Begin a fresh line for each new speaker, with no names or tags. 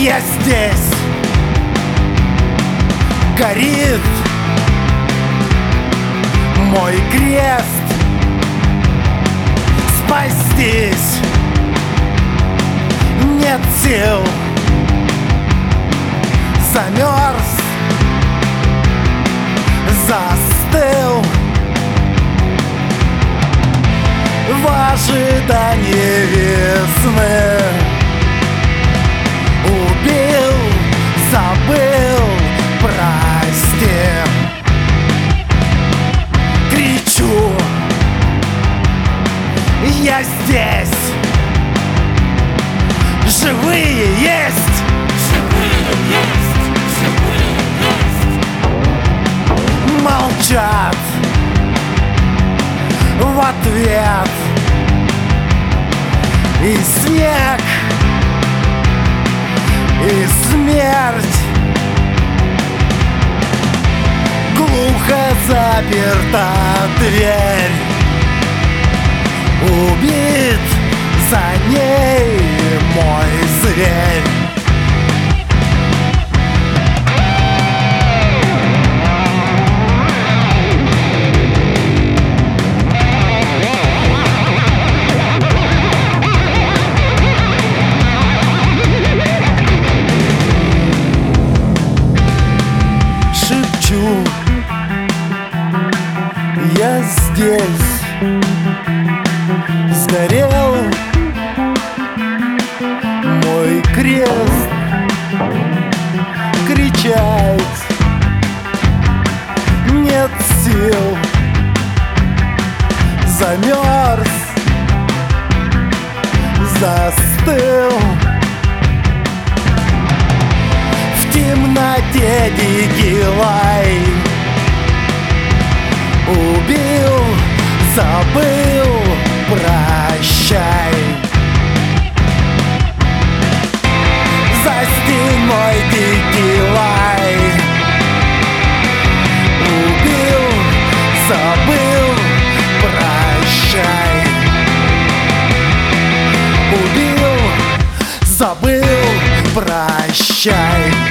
Я здесь, горит мой крест. Спастись нет сил. Замерз, застыл в ожидании весны. Убил, забыл, прости. Кричу, я здесь. Живые есть.
Живые есть. Живые есть.
Молчат в ответ. И снег, и смерть. Глухо заперта дверь. Убит за ней мой зверь. Шепчу, я здесь. Сгорел мой крест. Кричать нет сил. Замерз, застыл в темноте дикий лай. Убил, забыл, прощай. За стеной дикий лай. Убил, забыл, прощай. Убил, забыл, прощай.